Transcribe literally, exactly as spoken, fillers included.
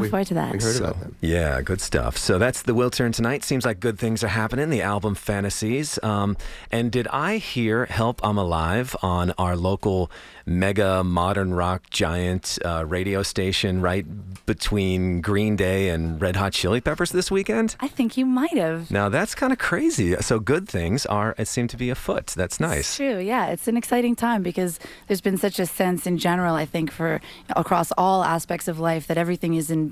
looking forward to that. We heard So, about them. yeah, good stuff. So that's The Will Turn Tonight. Seems like good things are happening. The album Fantasies. Um, and did I hear Help I'm Alive on our local mega modern rock giant uh, radio station right between Green Day and Red Hot Chili Peppers this weekend? I think you might have. Now that's kind of crazy. So good things are, it seem to be afoot. That's nice. It's true. Yeah, it's an exciting time because there's been such a sense in general, I think, for across all aspects of life that everything is in